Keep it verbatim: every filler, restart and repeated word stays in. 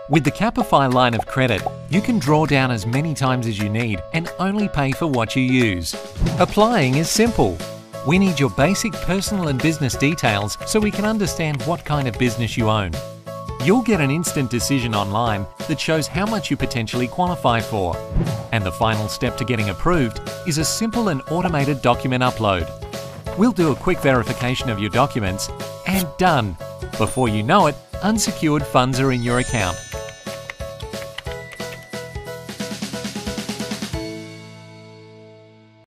With the Capify line of credit, you can draw down as many times as you need and only pay for what you use. Applying is simple. We need your basic personal and business details so we can understand what kind of business you own. You'll get an instant decision online that shows how much you potentially qualify for. And the final step to getting approved is a simple and automated document upload. We'll do a quick verification of your documents and done! Before you know it, unsecured funds are in your account.